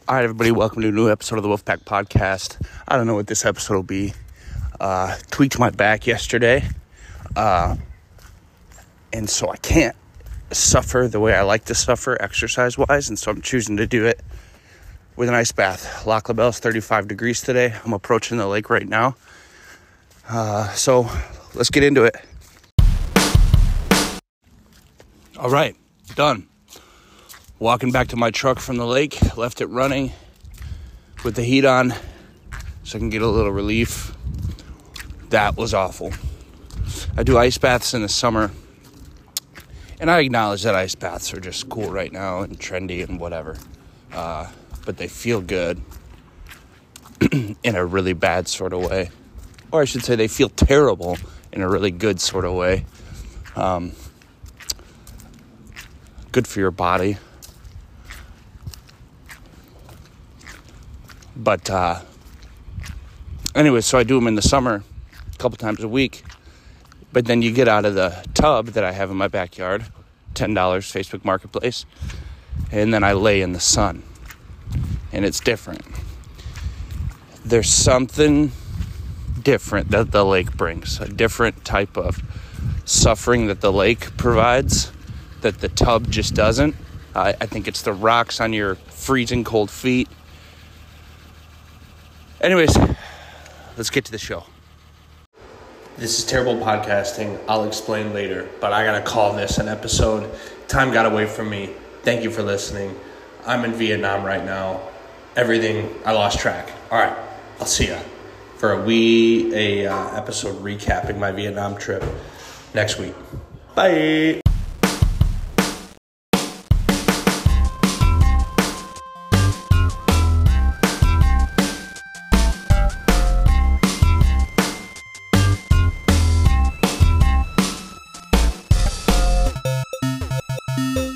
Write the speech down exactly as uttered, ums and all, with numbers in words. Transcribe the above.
All right, everybody, welcome to a new episode of the Wolfpack Podcast. I don't know what this episode will be. Uh, tweaked my back yesterday, uh, and so I can't suffer the way I like to suffer exercise-wise, and so I'm choosing to do it with an ice bath. Lac La Belle is thirty-five degrees today. I'm approaching the lake right now, uh, so let's get into it. All right, done. Walking back to my truck from the lake, left it running with the heat on so I can get a little relief. That was awful. I do ice baths in the summer, and I acknowledge that ice baths are just cool right now and trendy and whatever. Uh, but they feel good in a really bad sort of way. Or I should say they feel terrible in a really good sort of way. Um, good for your body. But, uh, anyway, so I do them in the summer a couple times a week. But then you get out of the tub that I have in my backyard, ten dollars Facebook Marketplace, and then I lay in the sun. And it's different. There's something different that the lake brings, a different type of suffering that the lake provides that the tub just doesn't. Uh, I think it's the rocks on your freezing cold feet. Anyways, let's get to the show. This is terrible podcasting. I'll explain later, but I gotta call this an episode. Time got away from me. Thank you for listening. I'm in Vietnam right now. Everything, I lost track. All right, I'll see ya for a wee a uh, episode recapping my Vietnam trip next week. Bye. you